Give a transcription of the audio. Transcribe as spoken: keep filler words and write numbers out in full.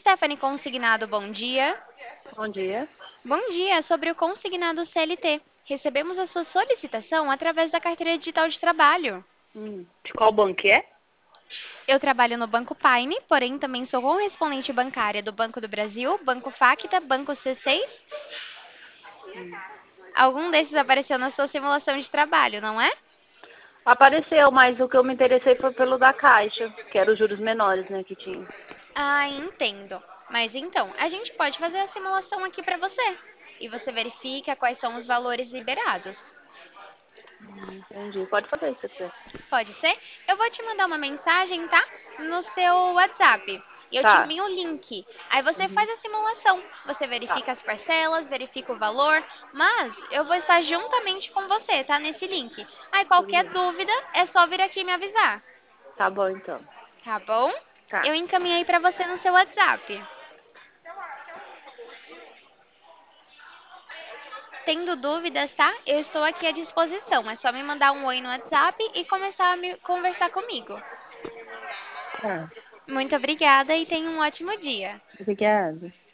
Stephanie Consignado, bom dia. Bom dia. Bom dia, sobre o consignado C L T. Recebemos a sua solicitação através da carteira digital de trabalho. Hum, de qual banco que é? Eu trabalho no Banco Paine, porém também sou correspondente bancária do Banco do Brasil, Banco Facta, Banco C seis. Algum desses apareceu na sua simulação de trabalho, não é? Apareceu, mas o que eu me interessei foi pelo da Caixa, que era os juros menores, né, que tinha. Ah, entendo. Mas então, a gente pode fazer a simulação aqui para você. E você verifica quais são os valores liberados. Hum, entendi. Pode fazer se você quiser. Pode ser? Eu vou te mandar uma mensagem, tá? No seu WhatsApp. E eu te Tá. envio o link. Aí você Uhum. faz a simulação. Você Tá. verifica as parcelas, verifica o valor. Mas eu vou estar juntamente com você, tá? Nesse link. Aí Tudo qualquer bem. dúvida é só vir aqui me avisar. Tá bom, então. Tá bom? Tá. Eu encaminhei para você no seu WhatsApp. Tendo dúvidas, tá? Eu estou aqui à disposição. É só me mandar um oi no WhatsApp e começar a me conversar comigo. Tá. Muito obrigada e tenha um ótimo dia. Obrigada.